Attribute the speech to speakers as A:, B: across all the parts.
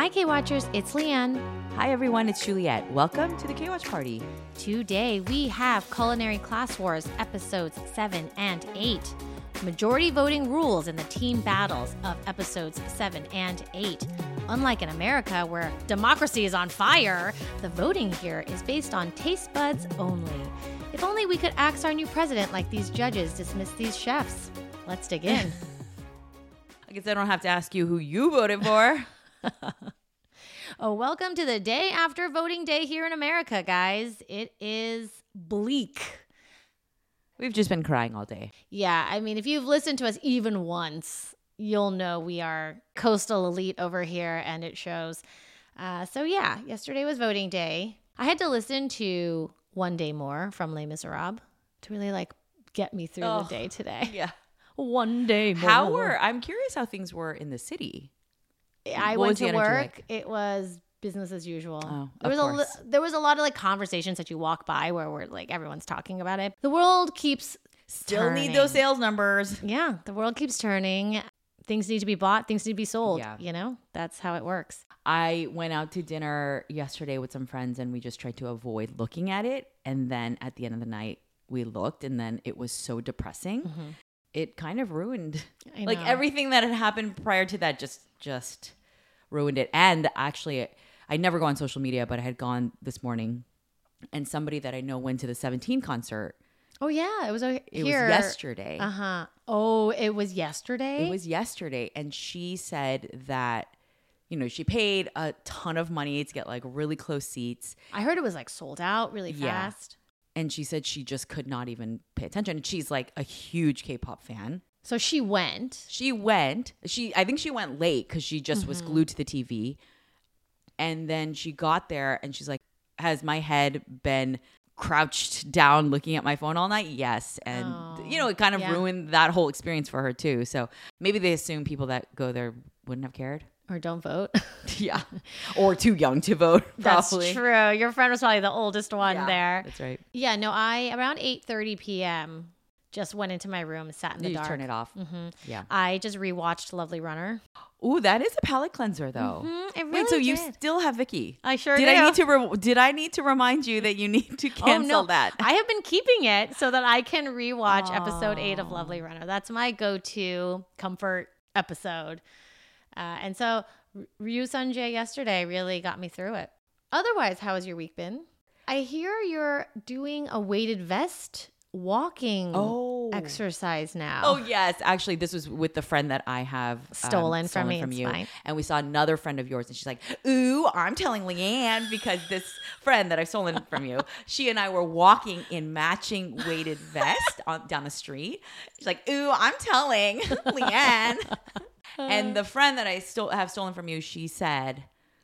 A: Hi, K-Watchers. It's Leanne.
B: Hi, everyone. It's Juliet. Welcome to the K-Watch Party.
A: Today, we have Culinary Class Wars episodes 7 and 8. Majority voting rules in the team battles of episodes 7 and 8. Unlike in America, where democracy is on fire, the voting here is based on taste buds only. If only we could axe our new president like these judges dismiss these chefs. Let's dig in.
B: I guess I don't have to ask you who you voted for.
A: Oh, welcome to the day after voting day here in America, guys. It is bleak.
B: We've just been crying all day.
A: Yeah, I mean, if you've listened to us even once, you'll know we are coastal elite over here, and it shows. So yeah, yesterday was voting day. I had to listen to One Day More from Les Miserables to really get me through the day today.
B: Yeah.
A: One day more.
B: I'm curious how things were in the city.
A: I
B: What
A: went
B: was the
A: to
B: energy
A: work.
B: like?
A: It was business as usual.
B: Oh,
A: There was a lot of conversations that you walk by where we're everyone's talking about it. The world keeps
B: Still
A: turning.
B: need those sales numbers.
A: Yeah, the world keeps turning. Things need to be bought. Things need to be sold.
B: Yeah.
A: You know, that's how it works.
B: I went out to dinner yesterday with some friends and we just tried to avoid looking at it. And then at the end of the night, we looked and then it was so depressing.
A: Mm-hmm.
B: It kind of ruined
A: I know.
B: everything that had happened prior to that just ruined it. And actually, I never go on social media, but I had gone this morning and somebody that I know went to the 17 concert.
A: Oh yeah, it was here.
B: It was yesterday.
A: Uh-huh. Oh, it was yesterday?
B: It was yesterday. And she said that, she paid a ton of money to get really close seats.
A: I heard it was sold out really
B: Yeah.
A: fast.
B: And she said she just could not even pay attention. And she's a huge K-pop fan.
A: So she went.
B: She went. I think she went late because she just was glued to the TV. And then she got there and she's like, has my head been crouched down looking at my phone all night? Yes. And, it kind of ruined that whole experience for her too. So maybe they assume people that go there wouldn't have cared.
A: Or don't vote.
B: Yeah. Or too young to vote, probably.
A: That's true. Your friend was probably the oldest one there.
B: That's right.
A: Yeah, no, I around 8:30 p.m. just went into my room, sat in the
B: You
A: dark.
B: turn it off.
A: Mm-hmm.
B: Yeah.
A: I just rewatched Lovely Runner.
B: Ooh, that is a palate cleanser though.
A: It really
B: Wait, so you
A: did.
B: still have Vicky?
A: I sure
B: did.
A: do.
B: Did I need to remind you that you need to cancel that?
A: I have been keeping it so that I can rewatch episode 8 of Lovely Runner. That's my go-to comfort episode. And so Ryu Sunjae yesterday really got me through it. Otherwise, how has your week been? I hear you're doing a weighted vest walking exercise now.
B: Oh, yes. Actually, this was with the friend that I have
A: Stolen from me. It's
B: you.
A: fine.
B: And we saw another friend of yours and she's like, ooh, I'm telling Leanne because this friend that I've stolen from you, she and I were walking in matching weighted vest down the street. She's like, ooh, I'm telling Leanne. And the friend that I have stolen from you, she said,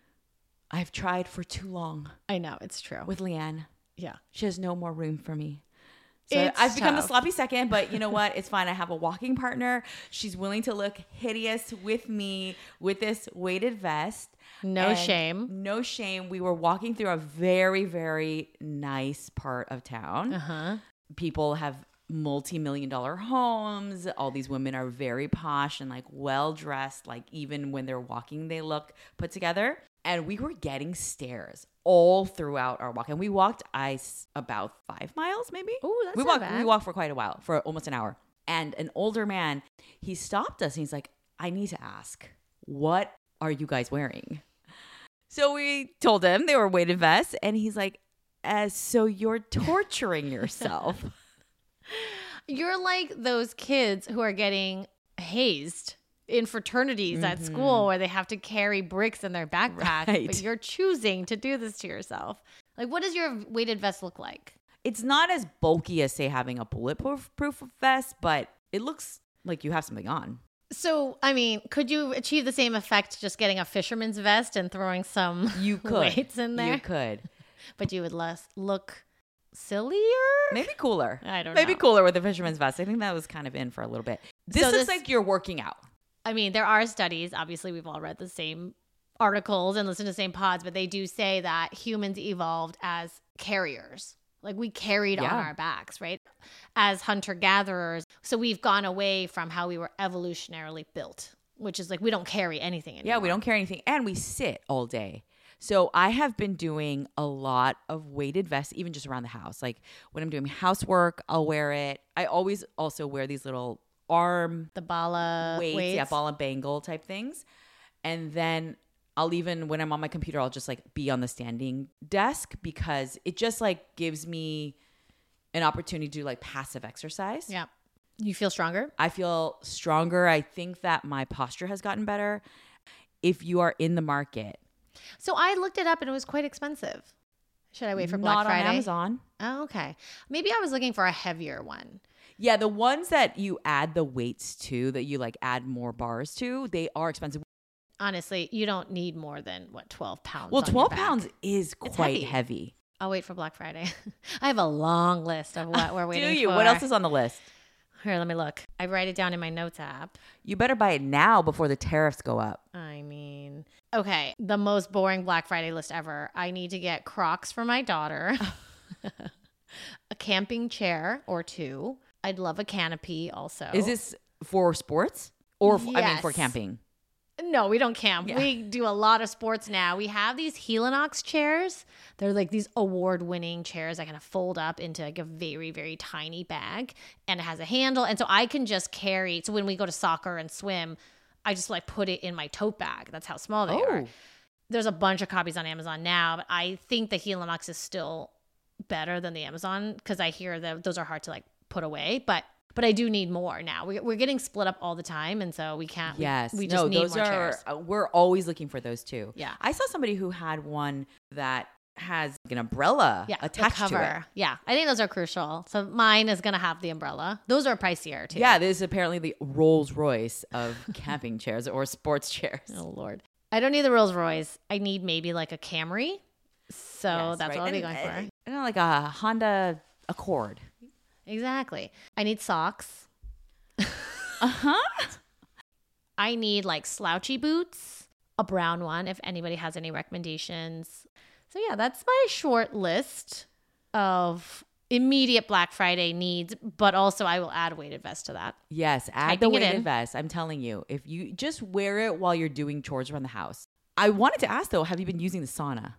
B: I've tried for too long.
A: I know, it's true.
B: With Leanne.
A: Yeah.
B: She has no more room for me. So
A: It's
B: I've become the
A: tough.
B: sloppy second, but you know what? It's fine. I have a walking partner. She's willing to look hideous with me with this weighted vest.
A: No shame.
B: No shame. We were walking through a very, very nice part of town.
A: Uh-huh.
B: People have multi-million-dollar homes. All these women are very posh and well-dressed. Even when they're walking, they look put together. And we were getting stares all throughout our walk. And we walked about 5 miles, maybe.
A: Oh, that's
B: we
A: not
B: walked.
A: bad.
B: We walked for quite a while, for almost an hour. And an older man, he stopped us and he's like, I need to ask, what are you guys wearing? So we told him they were weighted vests. And he's like, so you're torturing yourself.
A: You're like those kids who are getting hazed in fraternities at school where they have to carry bricks in their backpack,
B: Right.
A: but you're choosing to do this to yourself. What does your weighted vest look like?
B: It's not as bulky as, say, having a bulletproof vest, but it looks like you have something on.
A: So, I mean, could you achieve the same effect just getting a fisherman's vest and throwing some
B: You could.
A: weights in there?
B: You could.
A: But you would look sillier?
B: Maybe cooler.
A: I don't
B: Maybe
A: know.
B: cooler with a fisherman's vest. I think that was kind of in for a little bit. This looks like you're working out.
A: I mean, there are studies. Obviously, we've all read the same articles and listened to the same pods, but they do say that humans evolved as carriers. We carried on our backs, right? As hunter-gatherers. So we've gone away from how we were evolutionarily built. which is like we don't carry anything anymore.
B: Yeah, we don't carry anything, and we sit all day. So I have been doing a lot of weighted vests, even just around the house. Like when I'm doing housework, I'll wear it. I always also wear these little arm
A: The bala weights.
B: yeah, ball and bangle type things. And then I'll even, when I'm on my computer, I'll just like be on the standing desk because it just like gives me an opportunity to do like passive exercise.
A: Yeah. You feel stronger?
B: I feel stronger. I think that my posture has gotten better. If you are in the market,
A: So I looked it up and it was quite expensive. Should I wait for Black
B: not
A: Friday?
B: on Amazon.
A: Oh, okay. Maybe I was looking for a heavier one.
B: Yeah, the ones that you add the weights to, that you like add more bars to, they are expensive.
A: Honestly, you don't need more than 12 pounds.
B: Well,
A: on your
B: 12
A: back.
B: pounds is quite heavy.
A: I'll wait for Black Friday. I have a long list of what we're waiting
B: Do you?
A: for.
B: What else is on the list?
A: Here, let me look. I write it down in my notes app.
B: You better buy it now before the tariffs go up.
A: I mean, okay, the most boring Black Friday list ever. I need to get Crocs for my daughter, a camping chair or 2. I'd love a canopy also.
B: Is this for sports or I mean
A: Yes.
B: for camping?
A: No, we don't camp.
B: Yeah.
A: We do a lot of sports now. We have these Helinox chairs. They're like these award-winning chairs that kind of fold up into like a very, very tiny bag, and it has a handle. And so I can just carry. So when we go to soccer and swim, I just like put it in my tote bag. That's how small they are. There's a bunch of copies on Amazon now, but I think the Helinox is still better than the Amazon because I hear that those are hard to like put away. But I do need more now. We're getting split up all the time, and so we can't.
B: Yes.
A: we just need
B: those
A: more
B: are.
A: chairs.
B: We're always looking for those too.
A: Yeah.
B: I saw somebody who had one that has like an umbrella
A: Yeah,
B: attached
A: the cover.
B: to it.
A: Yeah, I think those are crucial. So mine is going to have the umbrella. Those are pricier too.
B: Yeah, this is apparently the Rolls Royce of camping chairs or sports chairs.
A: Oh Lord, I don't need the Rolls Royce. I need maybe like a Camry. So
B: Yes,
A: that's
B: right.
A: what I'll be
B: And,
A: going for.
B: Like a Honda Accord.
A: Exactly. I need socks. I need like slouchy boots, a brown one if anybody has any recommendations. So yeah, that's my short list of immediate Black Friday needs, but also I will add a weighted vest to that.
B: Yes, add
A: Typing
B: the
A: it in.
B: weighted vest. I'm telling you, if you just wear it while you're doing chores around the house. I wanted to ask though, have you been using the sauna?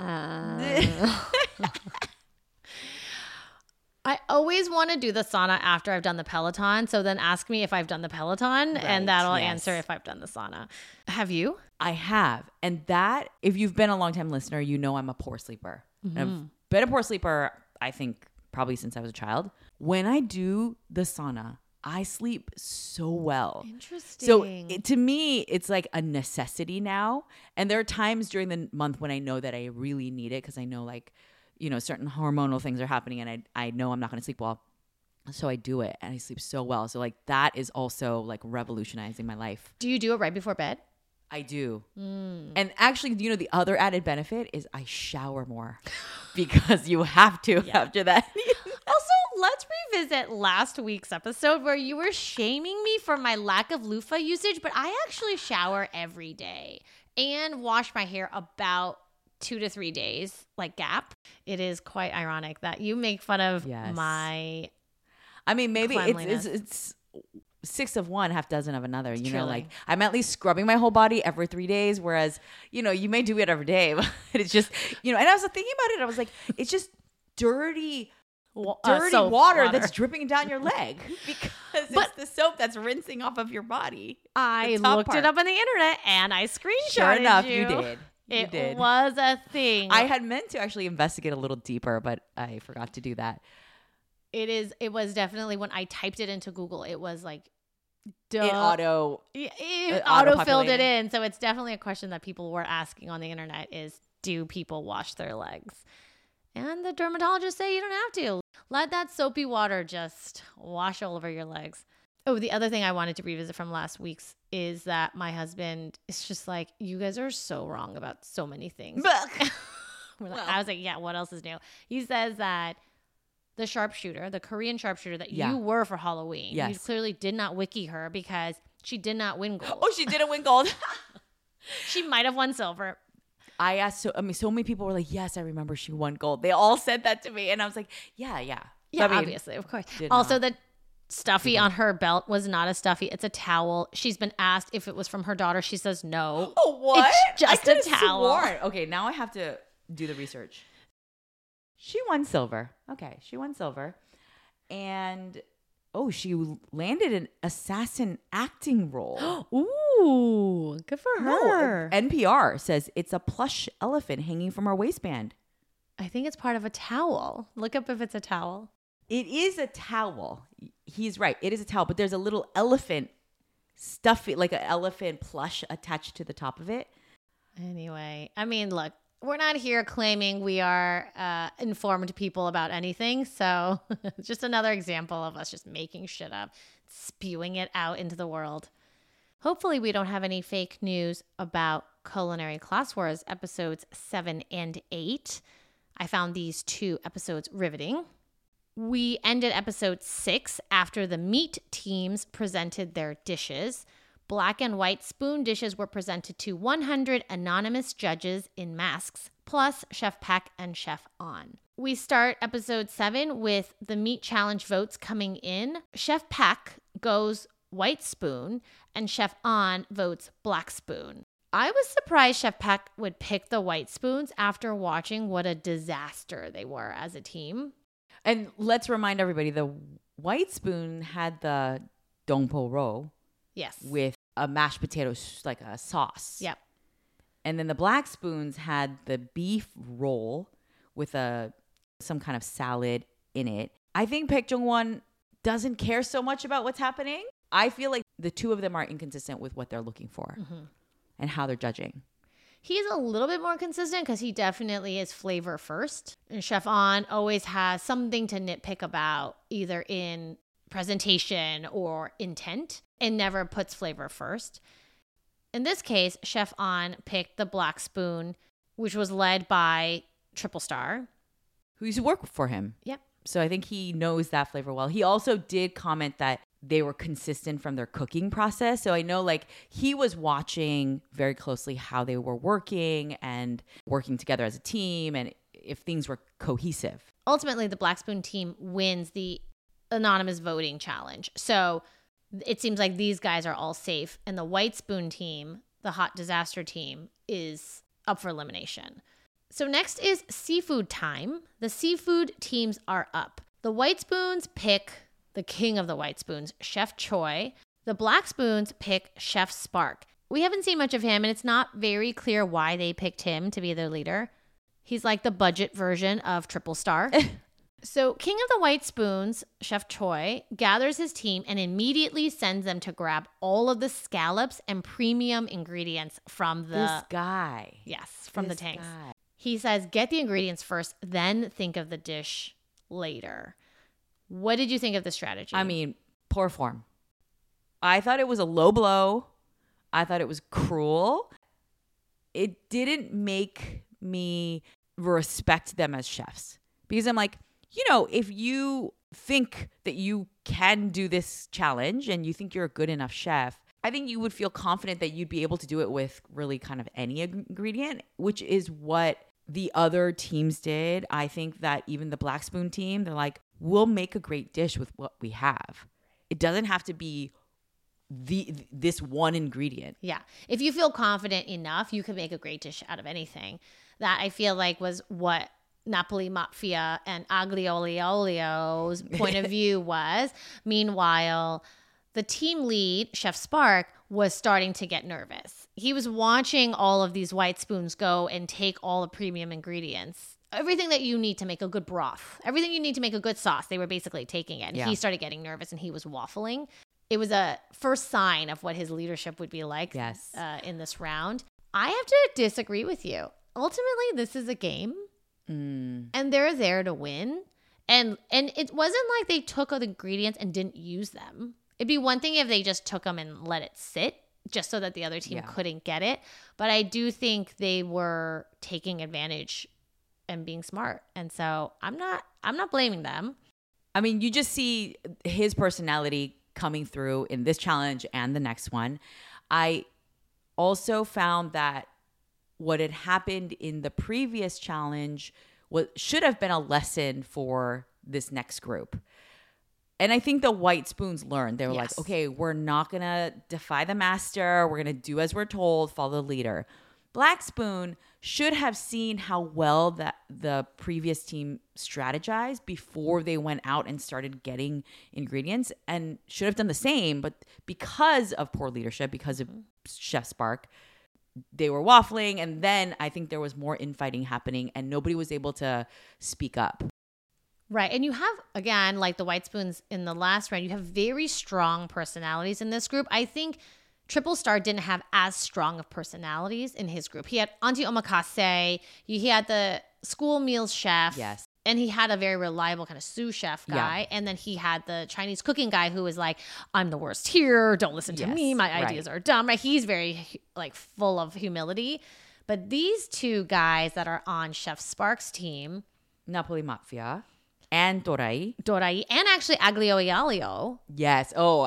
A: I always want to do the sauna after I've done the Peloton. So then ask me if I've done the Peloton
B: Right,
A: and that'll
B: yes.
A: answer if I've done the sauna. Have you?
B: I have. And that, if you've been a long-time listener, you know I'm a poor sleeper. And I've been a poor sleeper, I think, probably since I was a child. When I do the sauna, I sleep so well.
A: Interesting.
B: So to me, it's like a necessity now. And there are times during the month when I know that I really need it because I know like, you know, certain hormonal things are happening and I know I'm not going to sleep well. So I do it and I sleep so well. So like that is also like revolutionizing my life.
A: Do you do it right before bed?
B: I do. And actually, you know, the other added benefit is I shower more because you have to after that.
A: Also, let's revisit last week's episode where you were shaming me for my lack of loofah usage, but I actually shower every day and wash my hair about 2 to 3 days, like gap. It is quite ironic that you make fun of
B: Yes.
A: my
B: I mean, maybe
A: cleanliness.
B: it's 6 of one, half dozen of another. You know,
A: Truly.
B: like I'm at least scrubbing my whole body every 3 days, whereas, you know, you may do it every day, but it's just, you know, and I was thinking about it. I was like, it's just dirty
A: soap
B: water that's dripping down your leg because
A: But-
B: it's the soap that's rinsing off of your body.
A: I
B: the top
A: looked
B: part.
A: it up on the internet and I screenshotted
B: Sure enough,
A: you.
B: you did. You
A: It
B: did.
A: was a thing.
B: I had meant to actually investigate a little deeper, but I forgot to do that.
A: It was definitely when I typed it into Google, it was like, duh.
B: It auto.
A: It
B: auto
A: auto filled it
B: populated.
A: in. So it's definitely a question that people were asking on the internet is, do people wash their legs? And the dermatologists say you don't have to. Let that soapy water just wash all over your legs. Oh, the other thing I wanted to revisit from last week's is that my husband is just like, you guys are so wrong about so many things. I was like, yeah, what else is new? He says that the sharpshooter, the Korean sharpshooter that
B: Yeah.
A: you were for Halloween, you
B: Yes.
A: clearly did not wiki her because she did not win gold.
B: Oh, she didn't win gold.
A: She might have won silver.
B: I asked, so many people were like, yes, I remember she won gold. They all said that to me. And I was like, yeah.
A: Yeah,
B: I mean,
A: obviously, of course.
B: did
A: Also,
B: not.
A: stuffy on her belt was not a stuffy. It's a towel. She's been asked if it was from her daughter. She says no.
B: Oh, what?
A: It's just
B: I
A: a
B: could've
A: towel.
B: sworn. Okay, now I have to do the research. She won silver. Okay, she won silver. And, she landed an assassin acting role.
A: Ooh, good for her.
B: NPR says it's a plush elephant hanging from her waistband.
A: I think it's part of a towel. Look up if it's a towel.
B: It is a towel. He's right. It is a towel, but there's a little elephant stuffy, like an elephant plush attached to the top of it.
A: Anyway, I mean, look, we're not here claiming we are informed people about anything. So it's just another example of us just making shit up, spewing it out into the world. Hopefully we don't have any fake news about Culinary Class Wars episodes 7 and 8. I found these 2 episodes riveting. We ended episode 6 after the meat teams presented their dishes. Black and white spoon dishes were presented to 100 anonymous judges in masks, plus Chef Pak and Chef An. We start episode 7 with the meat challenge votes coming in. Chef Pak goes white spoon and Chef An votes black spoon. I was surprised Chef Pak would pick the white spoons after watching what a disaster they were as a team.
B: And let's remind everybody, the white spoon had the dongpo ro.
A: Yes.
B: With a mashed potato, like a sauce.
A: Yep.
B: And then the black spoons had the beef roll with some kind of salad in it. I think Baek Jong-won doesn't care so much about what's happening. I feel like the 2 of them are inconsistent with what they're looking for and how they're judging.
A: He's a little bit more consistent because he definitely is flavor first. And Chef An always has something to nitpick about, either in presentation or intent, and never puts flavor first. In this case, Chef An picked the black spoon, which was led by Triple Star,
B: who used to work for him.
A: Yep.
B: So I think he knows that flavor well. He also did comment that they were consistent from their cooking process. So I know like he was watching very closely how they were working and working together as a team and if things were cohesive.
A: Ultimately, the Black Spoon team wins the anonymous voting challenge. So it seems like these guys are all safe. And the White Spoon team, the hot disaster team, is up for elimination. So next is seafood time. The seafood teams are up. The White Spoons pick the king of the White Spoons, Chef Choi. The Black Spoons pick Chef Spark. We haven't seen much of him, and it's not very clear why they picked him to be their leader. He's like the budget version of Triple Star. So King of the White Spoons, Chef Choi, gathers his team and immediately sends them to grab all of the scallops and premium ingredients from the...
B: This guy.
A: Yes, from the tanks.
B: Guy.
A: He says, get the ingredients first, then think of the dish later. What did you think of the strategy?
B: I mean, poor form. I thought it was a low blow. I thought it was cruel. It didn't make me respect them as chefs. Because I'm like, you know, if you think that you can do this challenge and you think you're a good enough chef, I think you would feel confident that you'd be able to do it with really kind of any ingredient, which is what the other teams did. I think that even the Black Spoon team, they're like, we'll make a great dish with what we have. It doesn't have to be this one ingredient.
A: Yeah. If you feel confident enough, you can make a great dish out of anything. That I feel like was what Napoli Mafia and Aglio Olio's point of view was. Meanwhile, the team lead, Chef Spark, was starting to get nervous. He was watching all of these White Spoons go and take all the premium ingredients. Everything that you need to make a good broth, everything you need to make a good sauce, they were basically taking it. And he started getting nervous and he was waffling. It was a first sign of what his leadership would be like in this round. I have to disagree with you. Ultimately, this is a game and they're there to win. And it wasn't like they took the ingredients and didn't use them. It'd be one thing if they just took them and let it sit just so that the other team couldn't get it. But I do think they were taking advantage and being smart. And so I'm not blaming them.
B: I mean, you just see his personality coming through in this challenge and the next one. I also found that what had happened in the previous challenge should have been a lesson for this next group. And I think the white spoons learned. They were
A: Yes.
B: like, okay, we're not going to defy the master. We're going to do as we're told, follow the leader. Black spoon should have seen how well that the previous team strategized before they went out and started getting ingredients, and should have done the same. But because of poor leadership, because of Chef Spark, they were waffling. And then I think there was more infighting happening and nobody was able to speak up.
A: Right. And you have, again, like the white spoons in the last round, you have very strong personalities in this group. I think Triple Star didn't have as strong of personalities in his group. He had Auntie Omakase, he had the school meals chef.
B: Yes.
A: And he had a very reliable kind of sous chef guy. And then he had the Chinese cooking guy who was like, I'm the worst here. Don't listen to me. My ideas are dumb. Right? He's very like full of humility. But these two guys that are on Chef Spark's team,
B: Napoli Mafia and Dorai.
A: And actually Aglio e Olio,
B: Yes. Oh,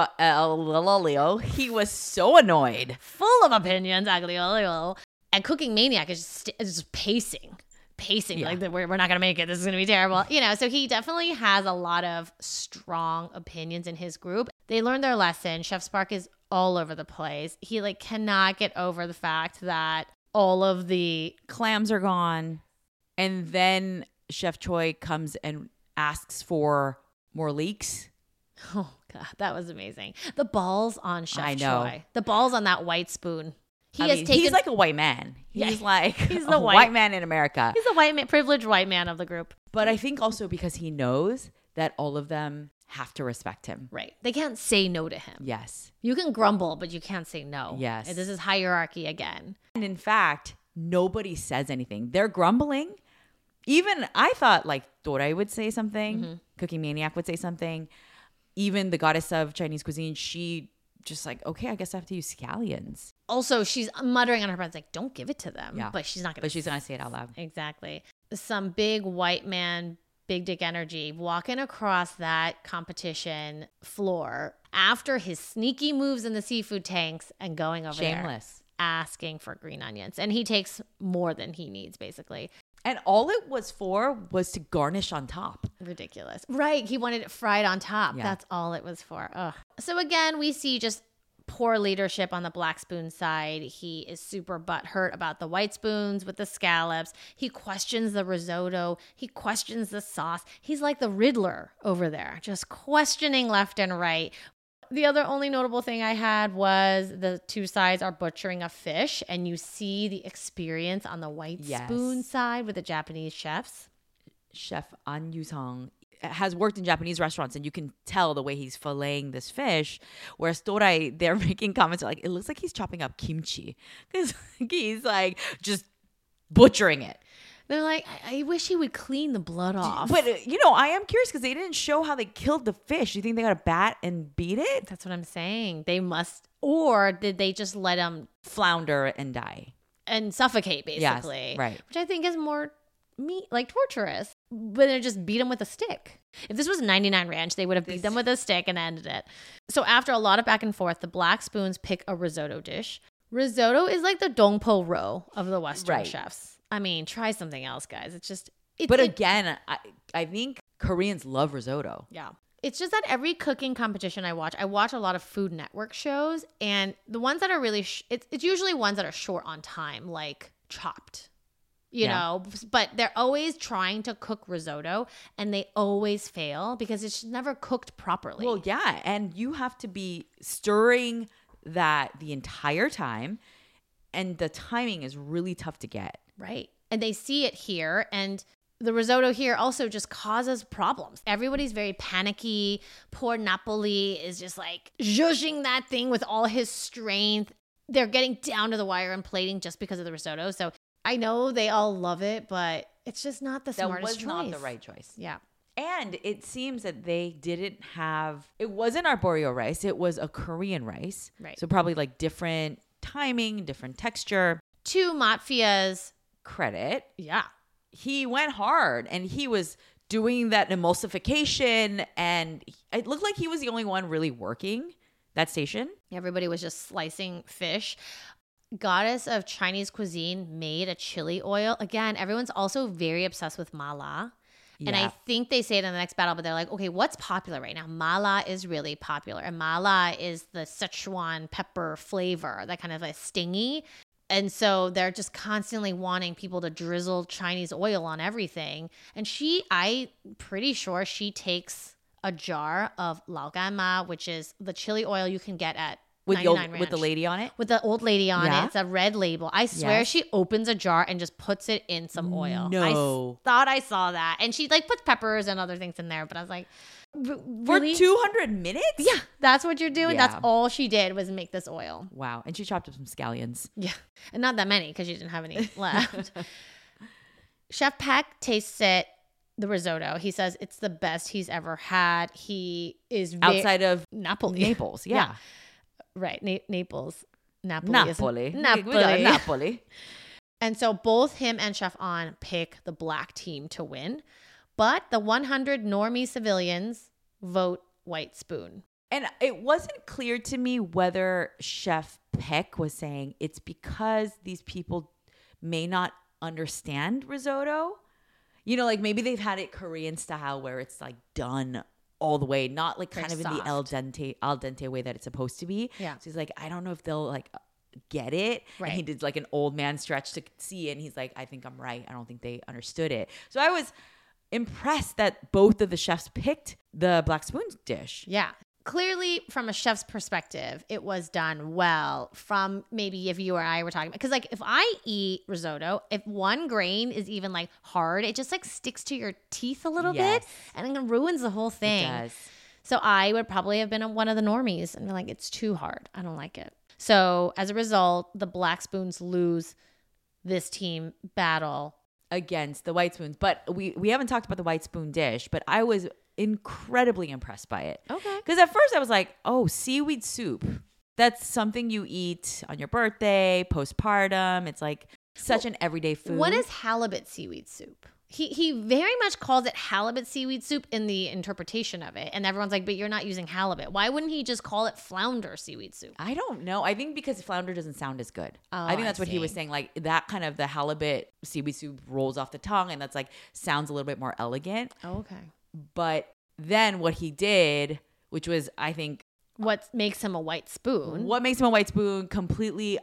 B: Aglio, he was so annoyed.
A: full of opinions, Aglio e Olio. And Cooking Maniac is just pacing.
B: Yeah.
A: Like we're not gonna make it, this is gonna be terrible, so he definitely has a lot of strong opinions in his group. They learned their lesson. Chef Spark is all over the place. He like cannot get over the fact that all of the
B: Clams are gone. And then Chef Choi comes and asks for more leeks.
A: oh god, that was amazing. The balls on Chef
B: I know.
A: Choi, the balls on that white spoon.
B: He's like a white man. He's like
A: he's
B: a
A: the
B: white man in America.
A: He's the white man, privileged white man of the group.
B: But I think also because he knows that all of them have to respect him.
A: Right. They can't say no to him.
B: Yes.
A: You can grumble, but you can't say no.
B: Yes.
A: And this is hierarchy again.
B: And in fact, nobody says anything. They're grumbling. Even I thought like Dorai would say something. Cooking Maniac would say something. Even the goddess of Chinese cuisine, she just like, okay, I guess I have to use scallions.
A: Also, she's muttering on her breath, like, don't give it to them.
B: Yeah.
A: But she's not going to.
B: But she's going to say it out loud.
A: Exactly. Some big white man, big dick energy walking across that competition floor after his sneaky moves in the seafood tanks and going over there
B: Shameless.
A: asking for green onions. And he takes more than he needs, basically.
B: And all it was for was to garnish on top.
A: Ridiculous. Right. He wanted it fried on top.
B: Yeah.
A: That's all it was for. Ugh. So again, we see just poor leadership on the black spoon side. He is super butthurt about the white spoons with the scallops. He questions the risotto. He questions the sauce. He's like the Riddler over there, just questioning left and right. The other only notable thing I had was the two sides are butchering a fish, and you see the experience on the white spoon side with the Japanese chefs.
B: Chef An Yu-sung has worked in Japanese restaurants, and you can tell the way he's filleting this fish. Whereas Dorai, they're making comments like, it looks like he's chopping up kimchi because he's like just butchering it.
A: They're like, I wish he would clean the blood off.
B: But, I am curious because they didn't show how they killed the fish. Do you think they got a bat and beat it?
A: That's what I'm saying. They must, or did they just let him
B: Flounder and die.
A: and suffocate, basically?
B: Yes, right.
A: Which I think is more like torturous. But they just beat him with a stick. If this was 99 Ranch, they would have beat them with a stick and ended it. So after a lot of back and forth, the black spoons pick a risotto dish. Risotto is like the Dongpo Ro of the Western chefs. I mean, try something else, guys.
B: But again, I think Koreans love risotto.
A: Yeah. It's just that every cooking competition I watch a lot of Food Network shows, and the ones that are really, it's usually ones that are short on time, like Chopped, you know, but they're always trying to cook risotto and they always fail because it's never cooked properly.
B: Well, yeah. And you have to be stirring that the entire time, and the timing is really tough to get.
A: Right. And they see it here, and the risotto here also just causes problems. Everybody's very panicky. Poor Napoli is just like zhuzhing that thing with all his strength. They're getting down to the wire and plating just because of the risotto. So I know they all love it, but it's just not the smartest choice.
B: That was not the right choice.
A: Yeah.
B: And it seems that they didn't have, it wasn't arborio rice. It was a Korean rice.
A: Right.
B: So probably like different timing, different texture.
A: To Matfia's
B: credit.
A: Yeah.
B: He went hard and he was doing that emulsification, and it looked like he was the only one really working that station.
A: Everybody was just slicing fish. Goddess of Chinese cuisine made a chili oil. Again, everyone's also very obsessed with mala. And I
B: Yeah.
A: think they say it in the next battle, but they're like, okay, what's popular right now? Mala is really popular. And mala is the Sichuan pepper flavor, that kind of like stingy. And so they're just constantly wanting people to drizzle Chinese oil on everything. And I'm pretty sure she takes a jar of lao gan ma, which is the chili oil you can get at
B: With
A: 99
B: with the
A: Ranch.
B: lady on it.
A: With the old lady on
B: Yeah.
A: it. It's a red label. I swear
B: Yes.
A: she opens a jar and just puts it in some oil.
B: No.
A: Thought I saw that. And she like puts peppers and other things in there. But I was like, really?
B: For 200 minutes?
A: Yeah, that's what you're doing.
B: Yeah.
A: That's all she did was make this oil.
B: Wow. And she chopped up some scallions.
A: Yeah. And not that many because she didn't have any left. Chef Peck tastes it, the risotto. He says it's the best he's ever had. He is
B: Outside of
A: Napoli.
B: Naples. Yeah.
A: Right. Naples. Napoli.
B: Napoli.
A: Is
B: We got
A: Napoli.
B: Napoli.
A: And so both him and Chef An pick the black team to win. But the 100 normie civilians vote White Spoon.
B: And it wasn't clear to me whether Chef Peck was saying it's because these people may not understand risotto. You know, like maybe they've had it Korean style where it's like done all the way, not like
A: Very
B: kind of in the al dente way that it's supposed to be.
A: Yeah.
B: So he's like, I don't know if they'll like get it.
A: Right.
B: And he did like an old man stretch to see it. And he's like, I think I'm right. I don't think they understood it. So I was impressed that both of the chefs picked the black spoon dish.
A: Yeah. Clearly, from a chef's perspective, it was done well. From maybe if you or I were talking about, because like if I eat risotto, if one grain is even like hard, it just like sticks to your teeth a little
B: Yes.
A: bit and it ruins the whole thing.
B: It does.
A: So I would probably have been one of the normies and be like, it's too hard. I don't like it. So as a result, the Black Spoons lose this team battle.
B: Against the white spoons. But we haven't talked about the white spoon dish, but I was incredibly impressed by it.
A: Okay.
B: Because at first I was like, oh, seaweed soup. That's something you eat on your birthday, postpartum. It's like such an everyday food.
A: What is halibut seaweed soup? He very much calls it halibut seaweed soup in the interpretation of it. And everyone's like, but you're not using halibut. Why wouldn't he just call it flounder seaweed soup?
B: I don't know. I think because flounder doesn't sound as good.
A: Oh,
B: I think that's
A: I
B: what he was
A: see.
B: saying. Like that kind of the halibut seaweed soup rolls off the tongue and that's like sounds a little bit more elegant.
A: Oh, okay.
B: But then what he did, which was I think
A: What makes him a white spoon?
B: what makes him a white spoon completely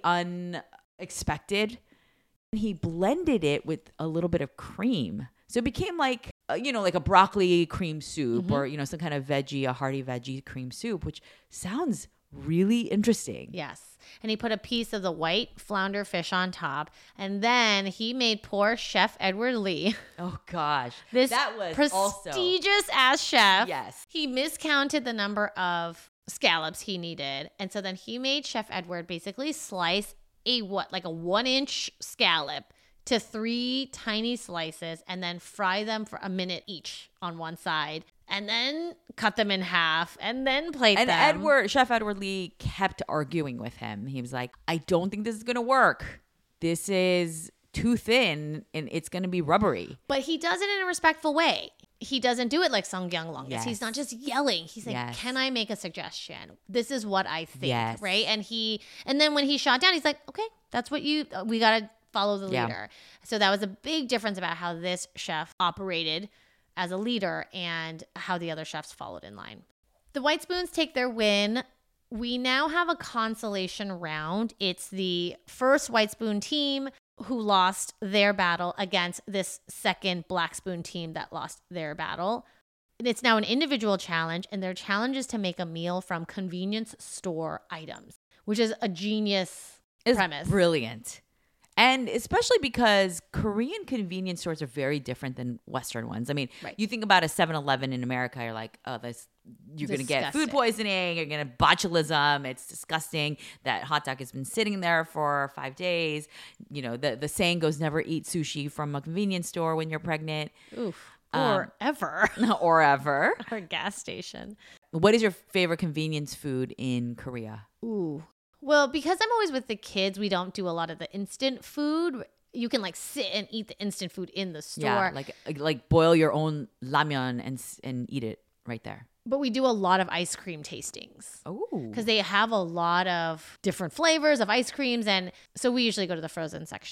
B: unexpected. He blended it with a little bit of cream. So it became like, like a broccoli cream soup or, some kind of a hearty veggie cream soup, which sounds really interesting.
A: Yes. And he put a piece of the white flounder fish on top. And then he made poor Chef Edward Lee,
B: Oh, gosh.
A: this
B: that was
A: prestigious ass chef.
B: Yes.
A: He miscounted the number of scallops he needed. And so then he made Chef Edward basically slice like a 1-inch scallop to 3 tiny slices and then fry them for a minute each on one side and then cut them in half and then plate
B: And
A: them.
B: Chef Edward Lee kept arguing with him. He was like, I don't think this is going to work. This is too thin and it's going to be rubbery.
A: But he does it in a respectful way. He doesn't do it like Sung Gyung Longus.
B: Yes.
A: He's not just yelling. He's like,
B: Yes.
A: can I make a suggestion? This is what I think,
B: Yes.
A: right? And then when he shot down, he's like, okay, that's what we got to follow the
B: Yeah.
A: leader. So that was a big difference about how this chef operated as a leader and how the other chefs followed in line. The White Spoons take their win. We now have a consolation round. It's the first White Spoon team who lost their battle against this second Black Spoon team that lost their battle. It's now an individual challenge, and their challenge is to make a meal from convenience store items, which is a genius
B: It's
A: premise.
B: brilliant. And especially because Korean convenience stores are very different than Western ones. I mean,
A: Right.
B: you think about a 7-Eleven in America, you're like, oh, you're going to get food
A: Disgusting.
B: poisoning. You're going to botulism. It's disgusting. That hot dog has been sitting there for 5 days. The saying goes, never eat sushi from a convenience store when you're pregnant
A: Oof. Or ever.
B: or ever.
A: Or gas station.
B: What is your favorite convenience food in Korea?
A: Ooh. Well, because I'm always with the kids, we don't do a lot of the instant food. You can like sit and eat the instant food in the store.
B: Yeah, like boil your own ramyeon and eat it right there.
A: But we do a lot of ice cream tastings.
B: Oh.
A: Because they have a lot of different flavors of ice creams. And so we usually go to the frozen section.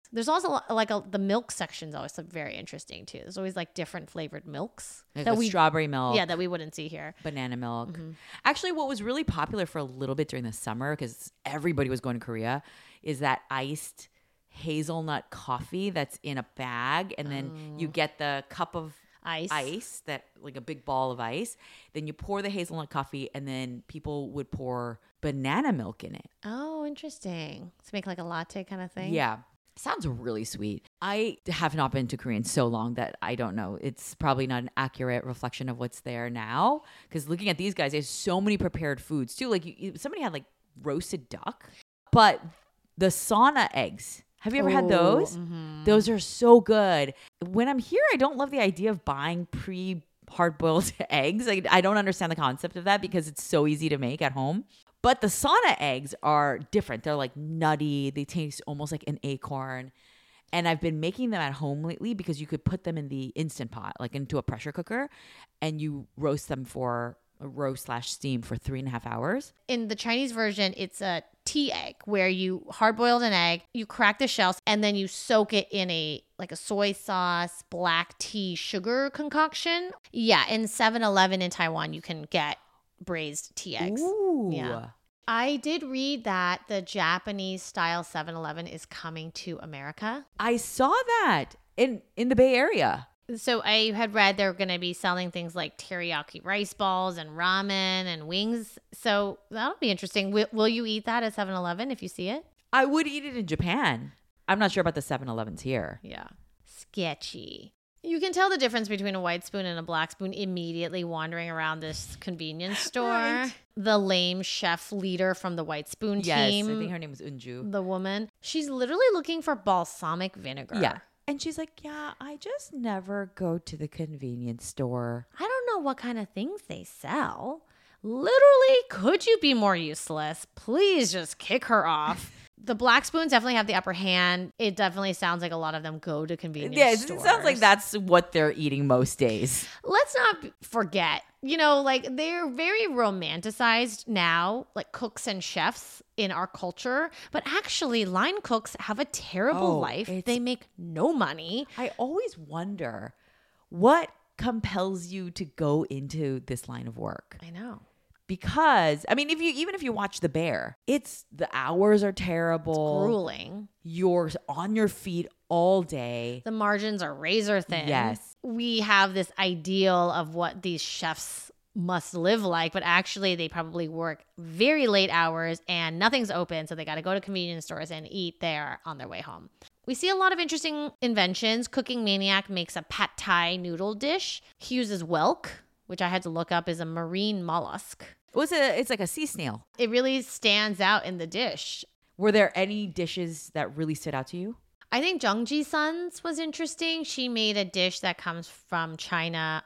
A: There's also the milk section's always very interesting too. There's always like different flavored milks
B: Like strawberry milk.
A: Yeah, that we wouldn't see here.
B: Banana milk. Actually, what was really popular for a little bit during the summer, because everybody was going to Korea, is that iced hazelnut coffee that's in a bag, and then you get the cup of ice, that like a big ball of ice. Then you pour the hazelnut coffee, and then people would pour banana milk in it.
A: Oh, interesting. To make like a latte kind of thing.
B: Yeah. Sounds really sweet. I have not been to Korea in so long that I don't know. It's probably not an accurate reflection of what's there now. Because looking at these guys, there's so many prepared foods too. Like somebody had like roasted duck, but the sauna eggs. Have you ever had those? Mm-hmm. Those are so good. When I'm here, I don't love the idea of buying hard-boiled eggs. Like, I don't understand the concept of that because it's so easy to make at home. But the sauna eggs are different. They're like nutty. They taste almost like an acorn. And I've been making them at home lately because you could put them in the Instant Pot, like into a pressure cooker, and you roast them for roast/steam for 3.5 hours.
A: In the Chinese version, it's a tea egg where you hard-boiled an egg, you crack the shells, and then you soak it in a soy sauce, black tea, sugar concoction. Yeah, in 7-Eleven in Taiwan, you can get braised tea eggs.
B: Ooh.
A: Yeah. I did read that the Japanese style 7-Eleven is coming to America.
B: I saw that in the Bay Area.
A: So I had read they're going to be selling things like teriyaki rice balls and ramen and wings. So that'll be interesting. Will you eat that at 7-Eleven if you see it?
B: I would eat it in Japan. I'm not sure about the 7-Elevens here.
A: Yeah. Sketchy. You can tell the difference between a white spoon and a black spoon immediately wandering around this convenience store. Right. The lame chef leader from the white spoon team.
B: Yes, I think her name is Unju.
A: The woman. She's literally looking for balsamic vinegar.
B: Yeah. And she's like, yeah, I just never go to the convenience store.
A: I don't know what kind of things they sell. Literally, could you be more useless? Please just kick her off. The black spoons definitely have the upper hand. It definitely sounds like a lot of them go to convenience stores.
B: It sounds like that's what they're eating most days.
A: Let's not forget, they're very romanticized now, like cooks and chefs in our culture. But actually, line cooks have a terrible life. They make no money.
B: I always wonder what compels you to go into this line of work.
A: I know.
B: Because, I mean, even if you watch The Bear, the hours are terrible.
A: It's grueling.
B: You're on your feet all day.
A: The margins are razor thin.
B: Yes.
A: We have this ideal of what these chefs must live like, but actually they probably work very late hours and nothing's open, so they got to go to convenience stores and eat there on their way home. We see a lot of interesting inventions. Cooking Maniac makes a pad thai noodle dish. He uses whelk, which I had to look up is a marine mollusk.
B: It's like a sea snail.
A: It really stands out in the dish.
B: Were there any dishes that really stood out to you?
A: I think Zheng Ji-sun's was interesting. She made a dish that comes from China,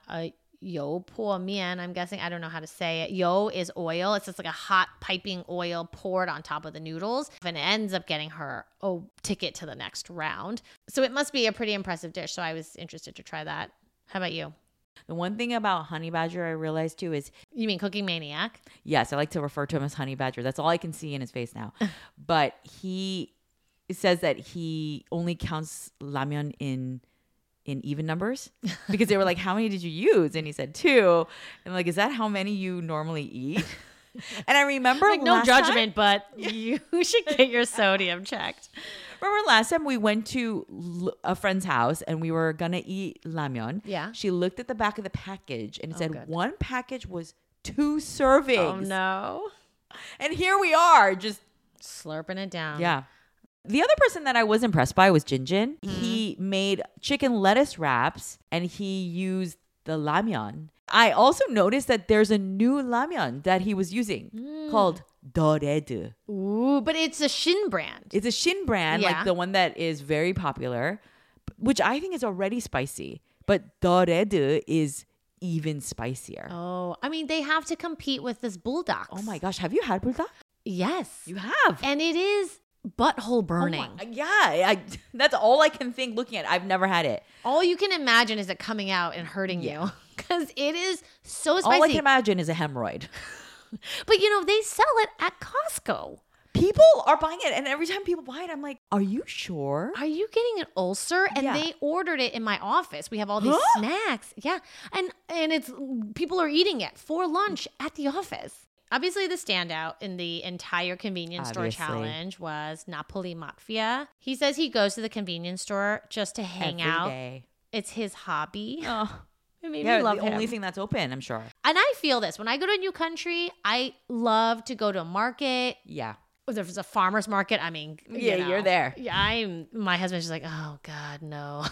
A: you po mian, I'm guessing. I don't know how to say it. You is oil. It's just like a hot piping oil poured on top of the noodles. And it ends up getting her a ticket to the next round. So it must be a pretty impressive dish. So I was interested to try that. How about you?
B: The one thing about Honey Badger I realized too is...
A: You mean Cooking Maniac?
B: Yes, I like to refer to him as Honey Badger. That's all I can see in his face now. But he says that he only counts ramyeon in even numbers because they were like, how many did you use? And he said 2. And like, is that how many you normally eat? And I remember
A: like, no judgment, but you should get your sodium checked.
B: Remember last time we went to a friend's house and we were going to eat ramyeon?
A: Yeah.
B: She looked at the back of the package and it said one package was 2 servings.
A: Oh, no.
B: And here we are just
A: slurping it down.
B: Yeah. The other person that I was impressed by was Jinjin. Mm-hmm. He made chicken lettuce wraps and he used the ramyeon. I also noticed that there's a new ramyeon that he was using called The Red.
A: Ooh, but it's a Shin brand.
B: It's a Shin brand, like the one that is very popular, which I think is already spicy. But The Red is even spicier.
A: Oh, I mean, they have to compete with this bulldog.
B: Oh my gosh, have you had bulldog?
A: Yes.
B: You have.
A: And it is butthole burning.
B: That's all I can think looking at it. I've never had it.
A: All you can imagine is it coming out and hurting you because it is so spicy.
B: All I can imagine is a hemorrhoid.
A: But they sell it at Costco.
B: people are buying it. And every time people buy it, I'm like, are you sure?
A: Are you getting an ulcer? And
B: Yeah.
A: they ordered it in my office. We have all these snacks. Yeah. And it's people are eating it for lunch at the office. Obviously, the standout in the entire convenience store
B: Obviously.
A: challenge was Napoli Matvia. He says he goes to the convenience store just to hang
B: Every
A: out.
B: day.
A: It's his hobby.
B: Oh.
A: It made
B: Yeah,
A: me love
B: the
A: him.
B: only thing that's open, I'm sure.
A: And I feel this. When I go to a new country, I love to go to a market.
B: Yeah.
A: If there's a farmer's market, I mean,
B: Yeah, you're there.
A: Yeah, my husband's just like, oh God, no.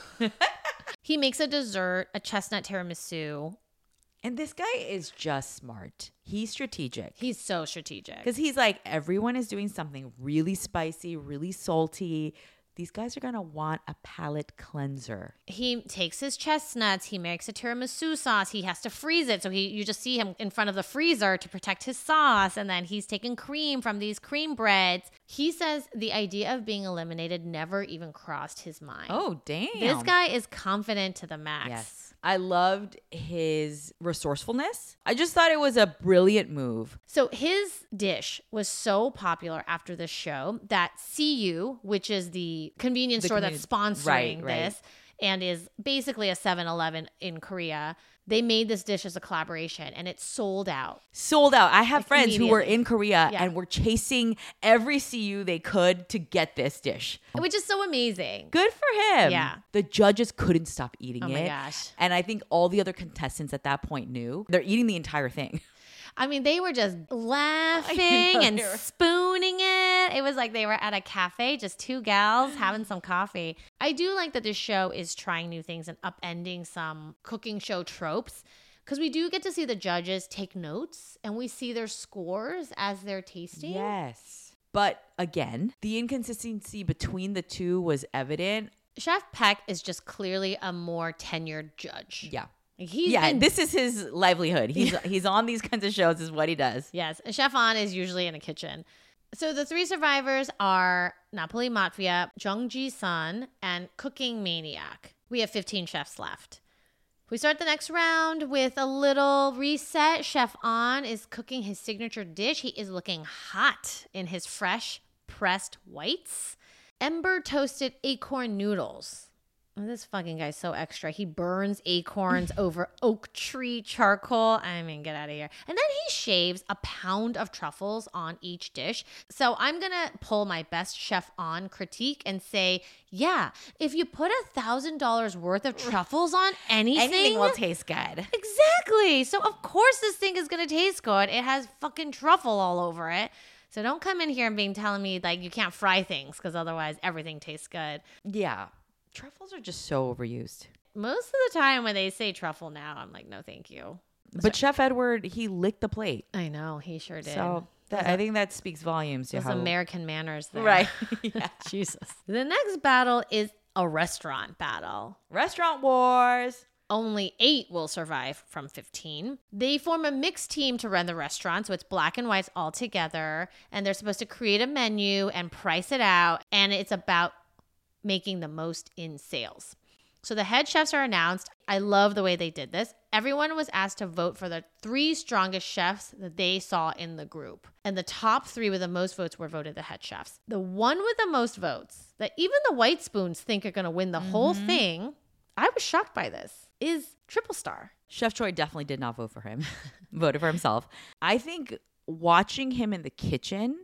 A: He makes a dessert, a chestnut tiramisu.
B: And this guy is just smart. He's strategic.
A: He's so strategic.
B: Because he's like, everyone is doing something really spicy, really salty. These guys are going to want a palate cleanser.
A: He takes his chestnuts, he makes a tiramisu sauce, he has to freeze it. So you just see him in front of the freezer to protect his sauce. And then he's taking cream from these cream breads. He says the idea of being eliminated never even crossed his mind.
B: Oh, damn.
A: This guy is confident to the max.
B: Yes. I loved his resourcefulness. I just thought it was a brilliant move.
A: So his dish was so popular after the show that CU, which is the convenience store that's sponsoring
B: Right.
A: this and is basically a 7-Eleven in Korea, they made this dish as a collaboration and it sold out.
B: Sold out. I have friends who were
A: immediately.
B: in Korea
A: Yeah.
B: and were chasing every CU they could to get this dish.
A: Which is so amazing.
B: Good for him.
A: Yeah.
B: The judges couldn't stop eating
A: Oh
B: it.
A: my gosh.
B: And I think all the other contestants at that point knew. They're eating the entire thing.
A: I mean, they were just laughing
B: know,
A: and
B: they were-
A: spooning it. It was like they were at a cafe, just two gals having some coffee. I do like that this show is trying new things and upending some cooking show tropes because we do get to see the judges take notes and we see their scores as they're tasting.
B: Yes. But again, the inconsistency between the two was evident.
A: Chef Peck is just clearly a more tenured judge.
B: Yeah.
A: He's
B: yeah,
A: been
B: this is his livelihood. He's on these kinds of shows is what he does.
A: Yes, a chef on is usually in a kitchen. So the three survivors are Napoli Matvia, Jung Ji-sun, and Cooking Maniac. We have 15 chefs left. We start the next round with a little reset. Chef On is cooking his signature dish. He is looking hot in his fresh pressed whites. Ember toasted acorn noodles. Oh, this fucking guy's so extra. He burns acorns over oak tree charcoal. I mean, get out of here. And then he shaves a pound of truffles on each dish. So I'm going to pull my best chef on critique and say, yeah, if you put $1,000 worth of truffles on
B: Anything will taste good.
A: Exactly. So of course this thing is going to taste good. It has fucking truffle all over it. So don't come in here and being telling me like you can't fry things because otherwise everything tastes good.
B: Yeah. Truffles are just so overused.
A: Most of the time when they say truffle now, I'm like, no, thank you.
B: But Chef Edward, he licked the plate.
A: I know, he sure did.
B: So I think that speaks volumes to
A: Those
B: how
A: American manners there.
B: Right. Yeah.
A: Jesus. The next battle is a restaurant battle.
B: Restaurant wars.
A: Only 8 will survive from 15. They form a mixed team to run the restaurant, so it's black and whites all together, and they're supposed to create a menu and price it out, and it's about making the most in sales. So the head chefs are announced. I love the way they did this. Everyone was asked to vote for the 3 strongest chefs that they saw in the group. And the top 3 with the most votes were voted the head chefs. The one with the most votes that even the White Spoons think are going to win the whole thing, I was shocked by this, is Triple Star.
B: Chef Choi definitely did not vote for him. Voted for himself. I think watching him in the kitchen,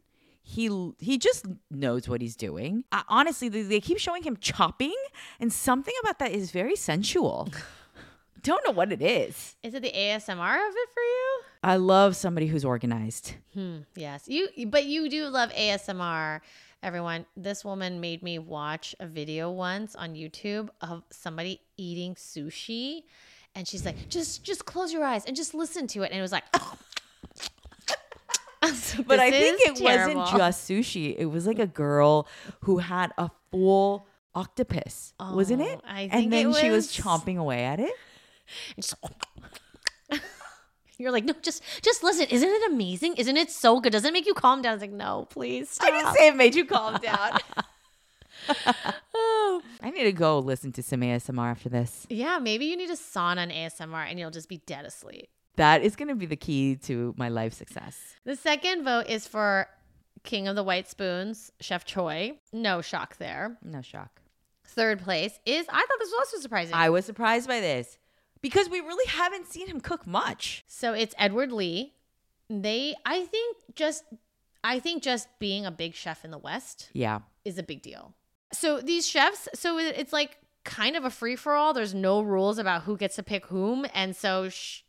B: he just knows what he's doing. Honestly, they keep showing him chopping, and something about that is very sensual. Don't know what it is.
A: Is it the ASMR of it for you?
B: I love somebody who's organized.
A: Yes. But you do love ASMR. Everyone, this woman made me watch a video once on YouTube of somebody eating sushi. And she's like, just close your eyes and just listen to it. And it was like,
B: But I think it wasn't just sushi. It was like a girl who had a full octopus, wasn't it?
A: I think
B: and then
A: it
B: she was
A: was-
B: chomping away at it.
A: You're like, no, just listen. Isn't it amazing? Isn't it so good? Doesn't it make you calm down? I was like, no, please stop.
B: I didn't say it made you calm down. I need to go listen to some ASMR after this.
A: Yeah, maybe you need a sauna and ASMR and you'll just be dead asleep.
B: That is going to be the key to my life success.
A: The second vote is for King of the White Spoons, Chef Choi. No shock there.
B: No shock.
A: Third place is, I thought this was also surprising.
B: I was surprised by this because we really haven't seen him cook much.
A: So it's Edward Lee. I think just being a big chef in the West is a big deal. So these chefs, so it's like kind of a free-for-all. There's no rules about who gets to pick whom. And so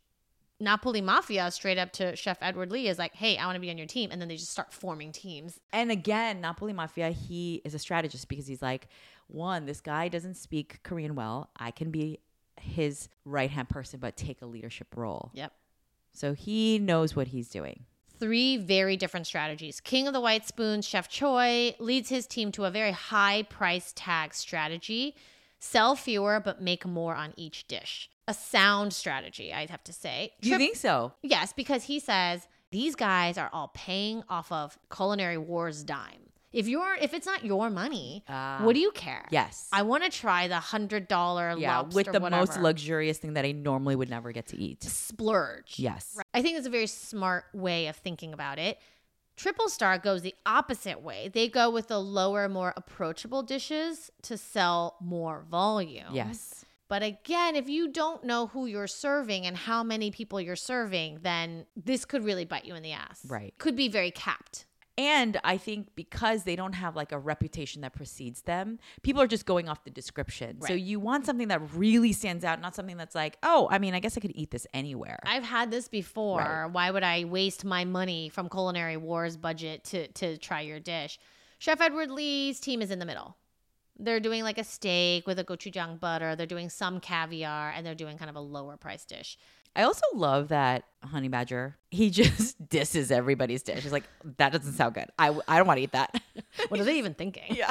A: Napoli Mafia straight up to Chef Edward Lee is like, hey, I want to be on your team. And then they just start forming teams.
B: And again, Napoli Mafia, he is a strategist because he's like, one, this guy doesn't speak Korean well. I can be his right-hand person, but take a leadership role.
A: Yep.
B: So he knows what he's doing.
A: 3 very different strategies. King of the White Spoons, Chef Choi, leads his team to a very high price tag strategy. Sell fewer, but make more on each dish. A sound strategy, I'd have to say.
B: You think so?
A: Yes, because he says these guys are all paying off of Culinary Wars dime. If it's not your money, what do you care?
B: Yes.
A: I want to try the $100 lobster,
B: with the
A: whatever.
B: most luxurious thing that I normally would never get to eat.
A: Splurge.
B: Yes.
A: Right. I think it's a very smart way of thinking about it. Triple Star goes the opposite way. They go with the lower, more approachable dishes to sell more volume.
B: Yes.
A: But again, if you don't know who you're serving and how many people you're serving, then this could really bite you in the ass.
B: Right.
A: Could be very capped.
B: And I think because they don't have like a reputation that precedes them, people are just going off the description.
A: Right.
B: So you want something that really stands out, not something that's like, oh, I mean, I guess I could eat this anywhere.
A: I've had this before.
B: Right.
A: Why would I waste my money from Culinary Wars budget to try your dish? Chef Edward Lee's team is in the middle. They're doing like a steak with a gochujang butter. They're doing some caviar, and they're doing kind of a lower price dish.
B: I also love that Honey Badger, he just disses everybody's dish. He's like, that doesn't sound good. I don't want to eat that.
A: What are they even thinking?
B: Yeah.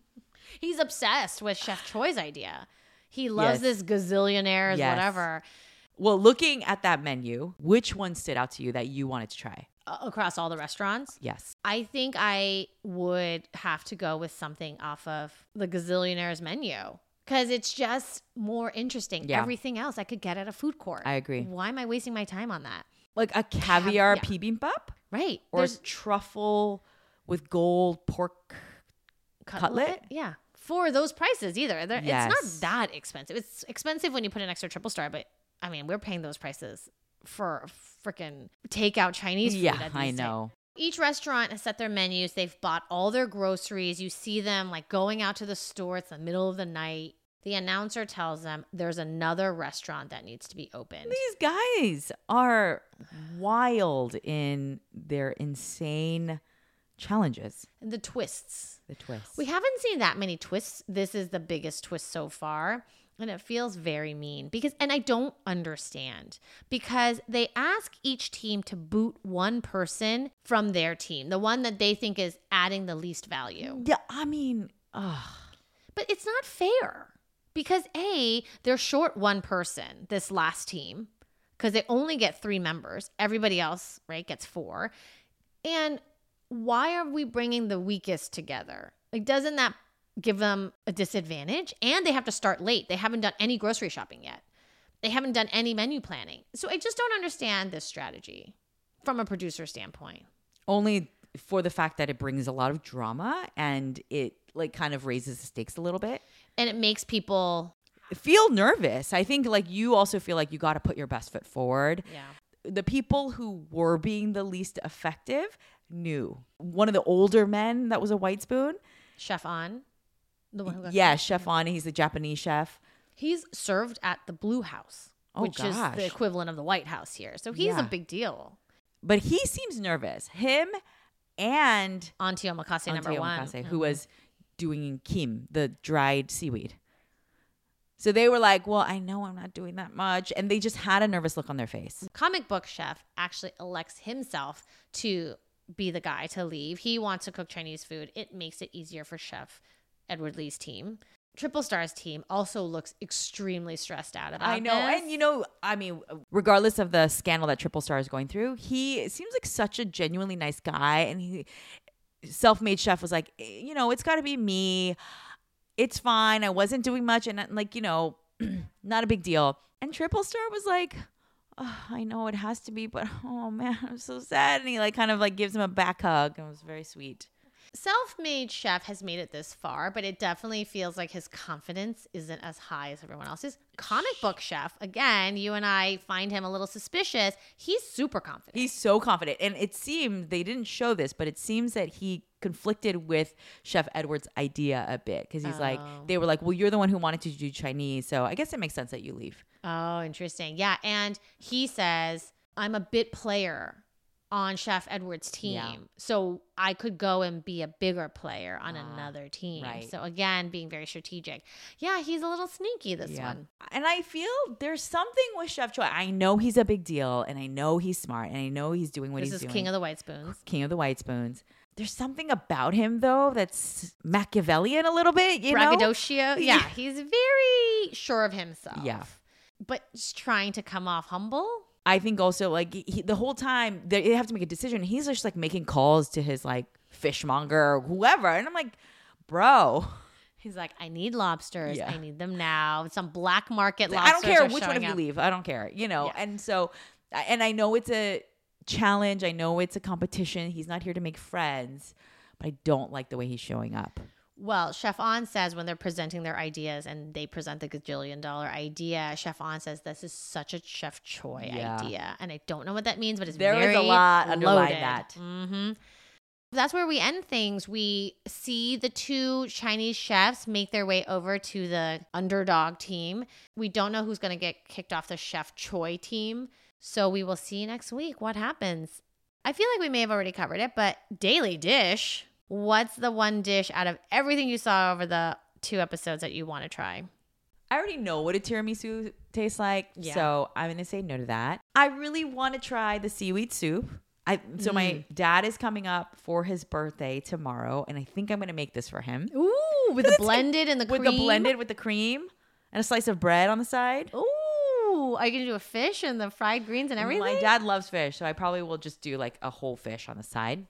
A: He's obsessed with Chef Choi's idea. He loves this gazillionaires, whatever.
B: Well, looking at that menu, which one stood out to you that you wanted to try?
A: Across all the restaurants?
B: Yes.
A: I think I would have to go with something off of the gazillionaires menu. Because it's just more interesting.
B: Yeah.
A: Everything else I could get at a food court.
B: I agree.
A: Why am I wasting my time on that?
B: Like a caviar bibimbap?
A: Right.
B: Or truffle with gold pork cutlet?
A: Yeah. For those prices either.
B: Yes.
A: It's not that expensive. It's expensive when you put an extra triple star, but I mean, we're paying those prices for freaking takeout Chinese food.
B: Yeah, I know.
A: Each restaurant has set their menus. They've bought all their groceries. You see them like going out to the store. It's the middle of the night. The announcer tells them there's another restaurant that needs to be opened.
B: These guys are wild in their insane challenges.
A: And the twists.
B: The twists.
A: We haven't seen that many twists. This is the biggest twist so far. And it feels very mean and I don't understand because they ask each team to boot one person from their team, the one that they think is adding the least value.
B: Yeah, I mean,
A: but it's not fair because they're short one person, this last team, because they only get 3 members. Everybody else, right, gets 4. And why are we bringing the weakest together? Like, doesn't that give them a disadvantage? And they have to start late. They haven't done any grocery shopping yet. They haven't done any menu planning. So I just don't understand this strategy from a producer standpoint.
B: Only for the fact that it brings a lot of drama and it like kind of raises the stakes a little bit.
A: And it makes people
B: feel nervous. I think like you also feel like you got to put your best foot forward.
A: Yeah.
B: The people who were being the least effective knew. One of the older men that was a white spoon.
A: Chef On. The one who got
B: Chef On. He's a Japanese chef.
A: He's served at the Blue House, which is the equivalent of the White House here. So he's a big deal.
B: But he seems nervous. Him and
A: Auntie Omakase number 1.
B: Who was doing kim, the dried seaweed. So they were like, well, I know I'm not doing that much. And they just had a nervous look on their face.
A: Comic book chef actually elects himself to be the guy to leave. He wants to cook Chinese food. It makes it easier for Chef Edward Lee's team. Triple Star's team also looks extremely stressed out about
B: I know.
A: this.
B: And, you know, I mean, regardless of the scandal that Triple Star is going through, he seems like such a genuinely nice guy. And he, self-made chef, was like, you know, it's got to be me. It's fine. I wasn't doing much. And like, you know, not a big deal. And Triple Star was like, I know it has to be, but oh man, I'm so sad. And he like kind of like gives him a back hug. It was very sweet.
A: Self-made chef has made it this far, but it definitely feels like his confidence isn't as high as everyone else's. Comic book chef, again, you and I find him a little suspicious. He's super confident.
B: He's so confident. And it seemed, they didn't show this, but it seems that he conflicted with Chef Edward's idea a bit. Because he's like, they were like, well, you're the one who wanted to do Chinese. So I guess it makes sense that you leave.
A: Oh, interesting. Yeah. And he says, I'm a bit player on Chef Edward's team.
B: Yeah.
A: So I could go and be a bigger player on another team.
B: right.
A: So again, being very strategic. Yeah, he's a little sneaky, this one.
B: And I feel there's something with Chef Choi. I know he's a big deal and I know he's smart and I know he's doing what he's doing.
A: This is King of the White Spoons.
B: King of the White Spoons. There's something about him though that's Machiavellian a little bit, you know?
A: Braggadocio. Yeah, he's very sure of himself.
B: Yeah.
A: But just trying to come off humble.
B: I think also like the whole time they have to make a decision. He's just like making calls to his like fishmonger or whoever. And I'm like, bro.
A: He's like, I need lobsters.
B: Yeah.
A: I need them now. Some black market
B: Like,
A: lobsters.
B: I don't care
A: are
B: which one of
A: showing
B: you
A: up.
B: leave. I don't care, you know?
A: Yeah.
B: And so, and I know it's a challenge. I know it's a competition. He's not here to make friends, but I don't like the way he's showing up.
A: Well, Chef On says when they're presenting their ideas and they present the gazillion-dollar idea, Chef On says this is such a Chef Choi idea. And I don't know what that means, but it's
B: There
A: very
B: is a lot underlying
A: loaded.
B: that.
A: Mm-hmm. That's where we end things. We see the two Chinese chefs make their way over to the underdog team. We don't know who's going to get kicked off the Chef Choi team. So we will see next week what happens. I feel like we may have already covered it, but Daily Dish. What's the one dish out of everything you saw over the 2 episodes that you want to try?
B: I already know what a tiramisu tastes like,
A: Yeah.
B: so I'm going to say no to that. I really want to try the seaweed soup. So my dad is coming up for his birthday tomorrow, and I think I'm going to make this for him.
A: Ooh, with the blended and the cream?
B: With the cream and a slice of bread on the side.
A: Ooh, are you going to do a fish and the fried greens and everything?
B: My dad loves fish, so I probably will just do like a whole fish on the side.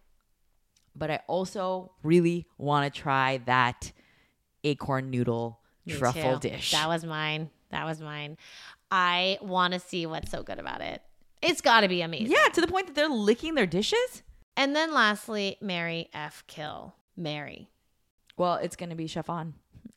B: But I also really want to try that acorn noodle
A: Me
B: truffle
A: too.
B: dish.
A: That was mine. I want to see what's so good about it. It's got to be amazing.
B: Yeah, to the point that they're licking their dishes.
A: And then lastly, Mary F. Kill. Mary.
B: Well, it's going to be Chef On.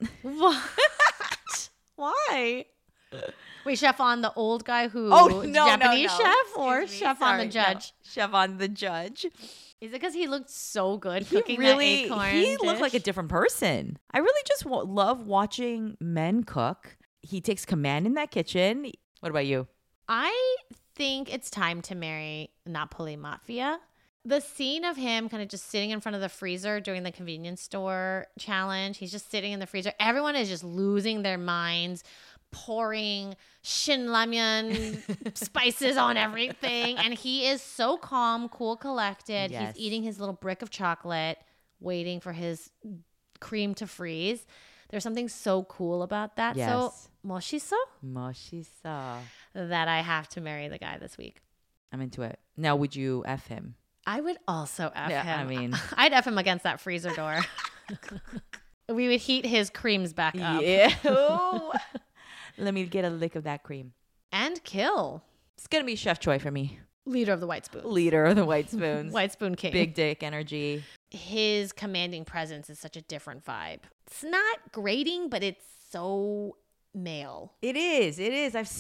A: What? Why? Wait, Chef On, the old guy who Japanese chef, or
B: Excuse me,
A: Chef On the
B: sorry,
A: judge?
B: no. Chef On the judge.
A: Is it because he looked so good
B: He
A: cooking
B: really,
A: that acorn
B: he looked
A: dish?
B: like a different person. I really just love watching men cook. He takes command in that kitchen. What about you?
A: I think it's time to marry Napoli Mafia. The scene of him kind of just sitting in front of the freezer during the convenience store challenge. He's just sitting in the freezer. Everyone is just losing their minds, pouring shin ramyun spices on everything. And he is so calm, cool, collected.
B: Yes.
A: He's eating his little brick of chocolate, waiting for his cream to freeze. There's something so cool about that.
B: Yes.
A: So, Moshiso,
B: Moshisa.
A: that I have to marry the guy this week.
B: I'm into it. Now, would you F him?
A: I would also F
B: Yeah,
A: him.
B: I mean-
A: I'd F him against that freezer door. We would heat his creams back up.
B: Yeah. Ooh. Let me get a lick of that cream.
A: And kill.
B: It's going to be Chef Choi for me.
A: Leader of the White Spoons.
B: Leader of the White Spoons.
A: White Spoon King.
B: Big dick energy.
A: His commanding presence is such a different vibe. It's not grating, but it's so male.
B: It is. It is. I've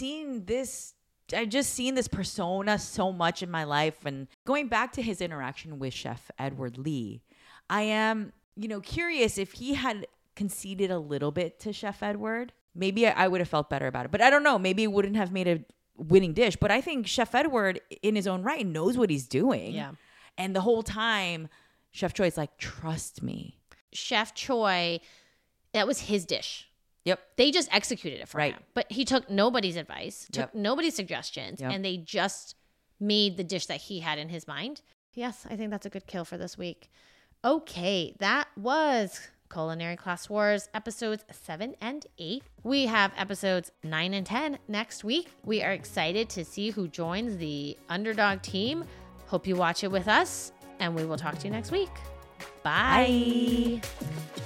B: just seen this persona so much in my life. And going back to his interaction with Chef Edward Lee, I am, curious if he had conceded a little bit to Chef Edward. Maybe I would have felt better about it. But I don't know. Maybe it wouldn't have made a winning dish. But I think Chef Edward, in his own right, knows what he's doing.
A: Yeah.
B: And the whole time, Chef Choi is like, trust me.
A: Chef Choi, that was his dish.
B: Yep.
A: They just executed it for
B: Right.
A: him. But he took nobody's advice, took
B: Yep.
A: nobody's suggestions,
B: Yep.
A: and they just made the dish that he had in his mind. Yes, I think that's a good kill for this week. Okay, that was Culinary Class Wars episodes 7 and 8. We have episodes 9 and 10 next week. We are excited to see who joins the underdog team. Hope you watch it with us, and we will talk to you next week. Bye.
B: Bye.